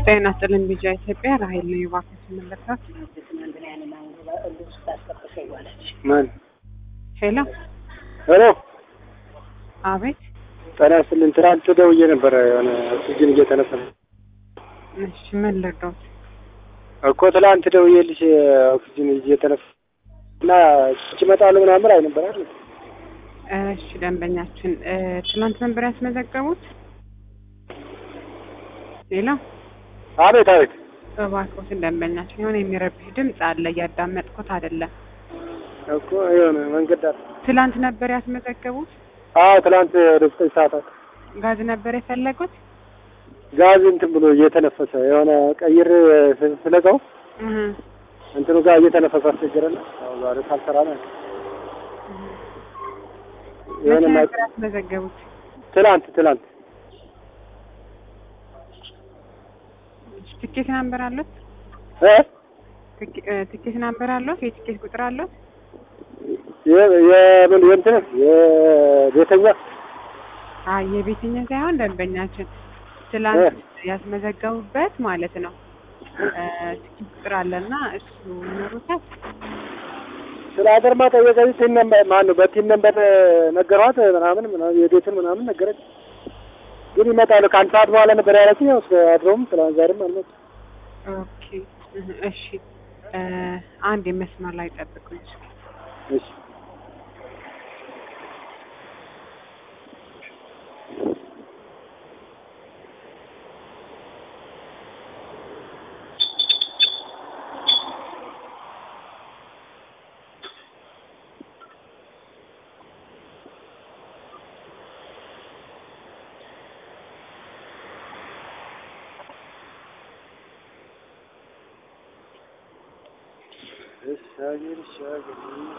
ጤና ይስጥልኝ ቢጃ ኢትዮጵያ ራሄል ነው የባንክ መለካት ማን ሄሎ ሄሎ አቤት ጤና ይስጥልኝ ትናንት ደውዬ ነበር የሆነ ኦክሲጅን እየተነፈሰ እሺ ምን ልርዳዎት እኮ ትናንት ደውዬልሽ ኦክሲጅን እየተነፈሰ እና ይመጣሉ ምናምን አይ ነበር አይደል እሺ ደንበኛችን ትናንት ነበር ያስመዘገቡት ሄሎ አቤት አቤት እባክዎት ደንበኛችን የሆነ የሚረብሽ ድምጽ አለ እያዳመጥኩት አይደለም እኮ የሆነ መንገድ ዳር ትናንት ነበር ያስመዘገቡት አዎ ትናንት ወደ 9 ሰዓት ጋዝ ነበር የፈለጉት ጋዝ እንትን ብሎ እየተነፈሰ የሆነ ቀይር ስለጋው እንትኑ ጋር እየተነፈሰ አስቸገረና አዎ ዛሬ ካልሰራ ነው የሆነ ነበር ያስመዘገቡት ትናንት ትኬት ነምበር አለው ትኬት ነምበር አለው የትኬት ቁጥር አለው የምን እንትን የቤተኛ የቤተኛ ሳይሆን ደንበኛችን ትላንት ያስመዘገቡበት ማለት ነው ትኬት ቁጥር አለና እሱ ኖሩታል ስላደርማ ተወዛኝ ነበር ማን ነው በቲም ነበር ነገሯት ምናምን የቤትን ምናምን ነገረች ግን ይመጣሉ ከአንድ ሰዓት በኋላ ነበር ያለችኝ ያው አድሮም ስለዛሬም አልመጣ ኦኬ እሺ አንድ መስመር ላይ ጠብቁኝ እሺ الشاغر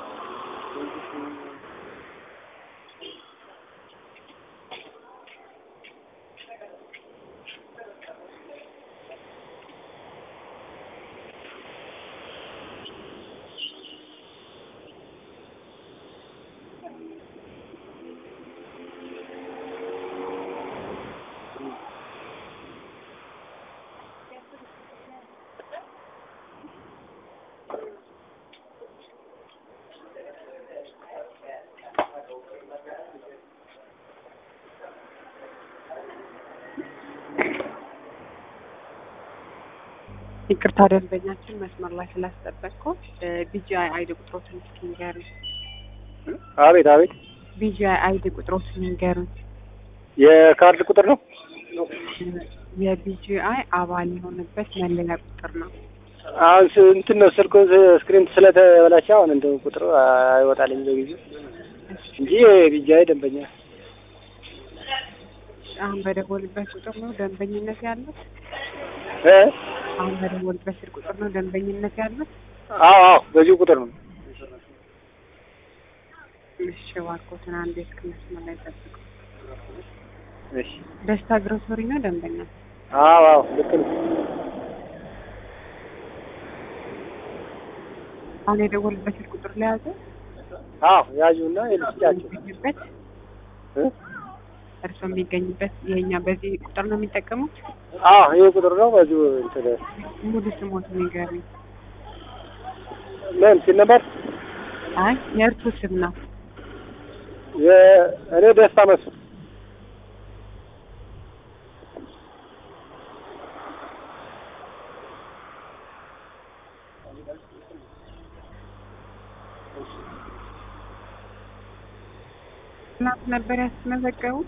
ይቅርታ ደንበኛችን መስመር ላይ ስላስጠበቅኩት ቢጂአይ አይዲ ቁጥሮትን እስኪ ንገሩኝ። አቤት ቢጂአይ አይዲ ቁጥሮትን ንገሩኝ። የካርድ ቁጥር ነው የቢጂአይ አባል የሆነበት መለያ ቁጥር ነው። አሁን እንትን ነው ስልኩ ስክሪን ስለተበላሸ አሁን እንደው ቁጥሩ አይወጣልኝ በጊዜው እንጂ ቢጂአይ ደንበኛ አሁን በደወልበት ቁጥር ነው ደንበኝነት ያለው አሁን በደወልበት ስልክ ቁጥር ነው ደንበኝነት ያለው አዎ በዚህ ቁጥር ነው እሺ እባክዎትን አንዴ እስኪ መስመር ላይ ጠብቁ እሺ ደስታ ግሮሰሪ ነው ደንበኛ አዎ ልክ ነው አሁን የደወልበት ስልክ ቁጥር ላይ ያዘ ያዡና የልስጫቸው እርሶ የሚገኝበት የኛ በዚህ ቁጥር ነው የሚጠቀሙት ይሄ ቁጥር ነው በዚህ እንትን ሙሉ ስሞት ንገሩኝ ምን ሲነበር የእርሱ ስም ነው እኔ ደስታ መስፍን ትናንት ነበር ያስመዘገቡት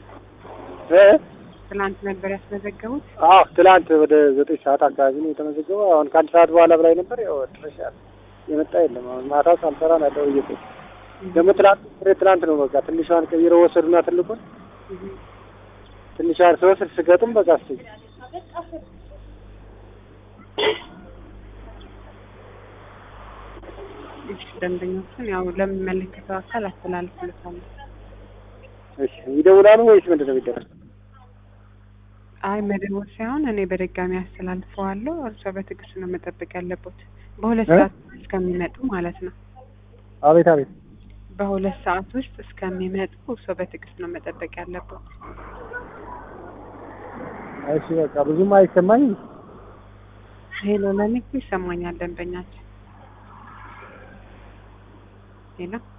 ትናንት ወደ 9 ሰዓት አካባቢ ነው የተመዘገበው አሁን ከአንድ ሰዓት በኋላ ብላይ ነበር ያው ድረሻል የመጣ የለም አሁን ማታ ሳልሰራ ነው እየቆየ ደግሞ ትናንት ነው በቃ ትንሿን ቀይረው ወሰዱና ትልቁን ትንሿን ሰውስር ስገጥም በቃ አስቸኝ ደንበኞችን ያው ለሚመለከተው አካል አስተላልፍልታለሁ እሺ ይደውላሉ ወይስ ምንድን ነው የሚደረገው መደወል ሳይሆን እኔ በድጋሚ አስተላልፈዋለሁ እርሶ በትዕግስት ነው መጠበቅ ያለበት በሁለት ሰዓት እስከሚመጡ ማለት ነው አቤት በሁለት ሰዓት ውስጥ እስከሚመጡ እርሶ በትዕግስት ነው መጠበቅ ያለበት እሺ በቃ ብዙም አይሰማኝም ሄሎ ለኔ እኮ ይሰማኛል ደንበኛችን ሄሎ